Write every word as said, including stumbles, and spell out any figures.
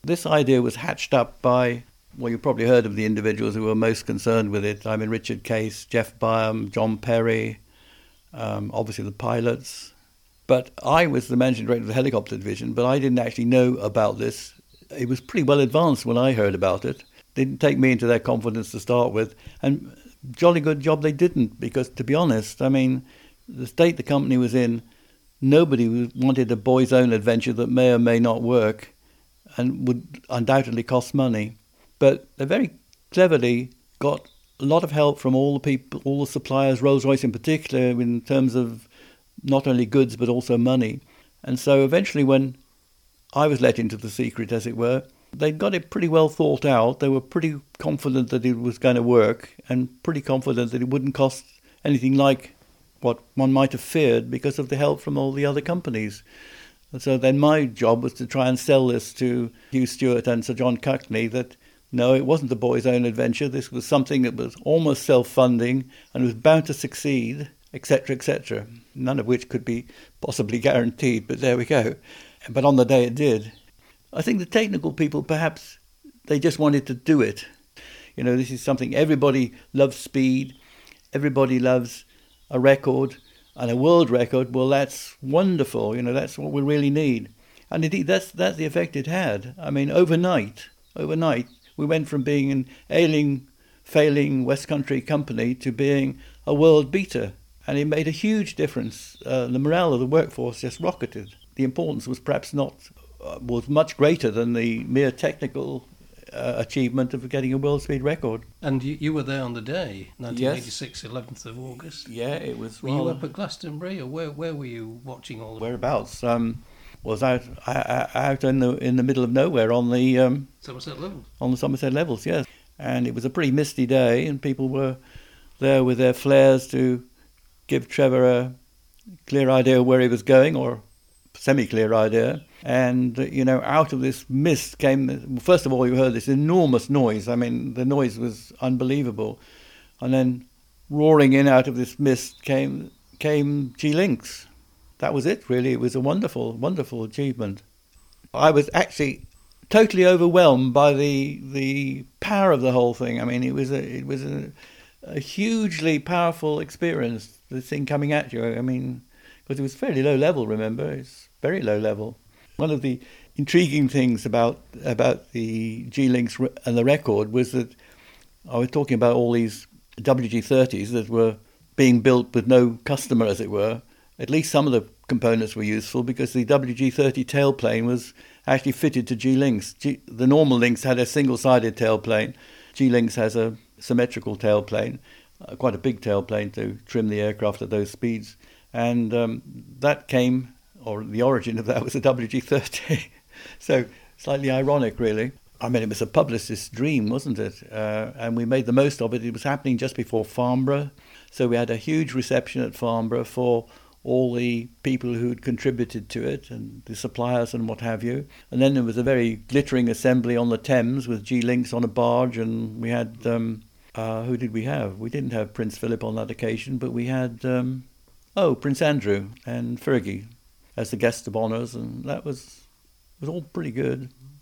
This idea was hatched up by, well, you've probably heard of the individuals who were most concerned with it. I mean, Richard Case, Jeff Byam, John Perry, um, obviously the pilots. But I was the managing director of the helicopter division, but I didn't actually know about this. It was pretty well advanced when I heard about it. Didn't take me into their confidence to start with. And jolly good job they didn't, because to be honest, I mean, the state the company was in, nobody wanted a boy's own adventure that may or may not work and would undoubtedly cost money. But they very cleverly got a lot of help from all the people, all the suppliers, Rolls-Royce in particular, in terms of not only goods but also money. And so eventually when I was let into the secret, as it were, they got it pretty well thought out. They were pretty confident that it was going to work and pretty confident that it wouldn't cost anything like what one might have feared because of the help from all the other companies. And so then my job was to try and sell this to Hugh Stewart and Sir John Cockney that, no, it wasn't the boy's own adventure. This was something that was almost self-funding and was bound to succeed, et cetera, et cetera, none of which could be possibly guaranteed, but there we go. But on the day it did. I think the technical people, perhaps, they just wanted to do it. You know, this is something, everybody loves speed, everybody loves a record, and a world record, well, that's wonderful. You know, that's what we really need. And indeed, that's, that's the effect it had. I mean, overnight, overnight, we went from being an ailing, failing West Country company to being a world beater. And it made a huge difference. Uh, the morale of the workforce just rocketed. The importance was perhaps not, uh, was much greater than the mere technical uh, achievement of getting a world speed record. And you, you were there on the day, nineteen eighty-six, yes. eleventh of August. Yeah, it was. Were rather... you up at Glastonbury, or where where were you watching all? Whereabouts? Um, was out out in the in the middle of nowhere on the um, Somerset Levels. On the Somerset Levels, yes. And it was a pretty misty day, and people were there with their flares to give Trevor a clear idea where he was going, or semi-clear idea. And, you know, out of this mist came, first of all, you heard this enormous noise. I mean, the noise was unbelievable. And then roaring in out of this mist came came G-Lynx. That was it, really. It was a wonderful, wonderful achievement. I was actually totally overwhelmed by the the power of the whole thing. I mean, it was a, it was a, a hugely powerful experience, the thing coming at you. I mean, because it was fairly low level, remember? It's very low level. One of the intriguing things about about the G-Lynx and the record was that I was talking about all these W G thirties that were being built with no customer, as it were. At least some of the components were useful because the W G thirty tailplane was actually fitted to G-Lynx. G- the normal Lynx had a single-sided tailplane. G-Lynx has a symmetrical tailplane, uh, quite a big tailplane to trim the aircraft at those speeds. And um, that came, or the origin of that was a W G thirty. So slightly ironic, really. I mean, it was a publicist's dream, wasn't it? Uh, and we made the most of it. It was happening just before Farnborough. So we had a huge reception at Farnborough for all the people who'd contributed to it and the suppliers and what have you. And then there was a very glittering assembly on the Thames with G-Lynx on a barge, and we had, um, uh, who did we have? We didn't have Prince Philip on that occasion, but we had, um, oh, Prince Andrew and Fergie as the guests of honours, and that was was all pretty good.